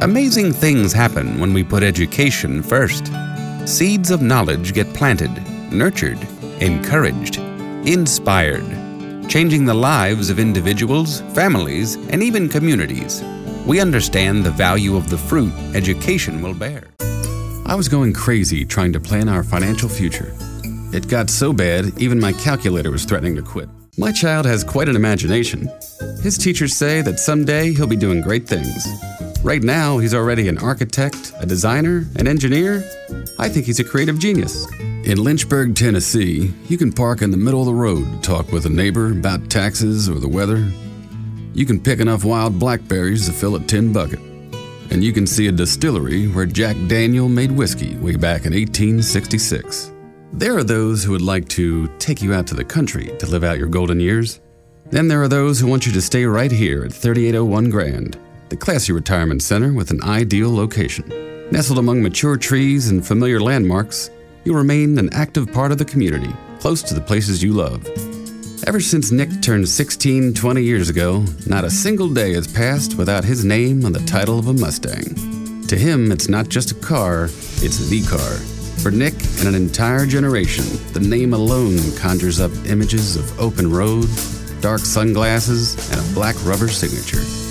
Amazing things happen when we put education first. Seeds of knowledge get planted, nurtured, encouraged, inspired, changing the lives of individuals, families, and even communities. We understand the value of the fruit education will bear. I was going crazy trying to plan our financial future. It got so bad, even my calculator was threatening to quit. My child has quite an imagination. His teachers say that someday he'll be doing great things. Right now, he's already an architect, a designer, an engineer. I think he's a creative genius. In Lynchburg, Tennessee, you can park in the middle of the road to talk with a neighbor about taxes or the weather. You can pick enough wild blackberries to fill a tin bucket. And you can see a distillery where Jack Daniel made whiskey way back in 1866. There are those who would like to take you out to the country to live out your golden years. Then there are those who want you to stay right here at 3801 Grand, the classy retirement center with an ideal location. Nestled among mature trees and familiar landmarks, you'll remain an active part of the community, close to the places you love. Ever since Nick turned 20 years ago, not a single day has passed without his name on the title of a Mustang. To him, it's not just a car, it's the car. For Nick and an entire generation, the name alone conjures up images of open road, dark sunglasses, and a black rubber signature.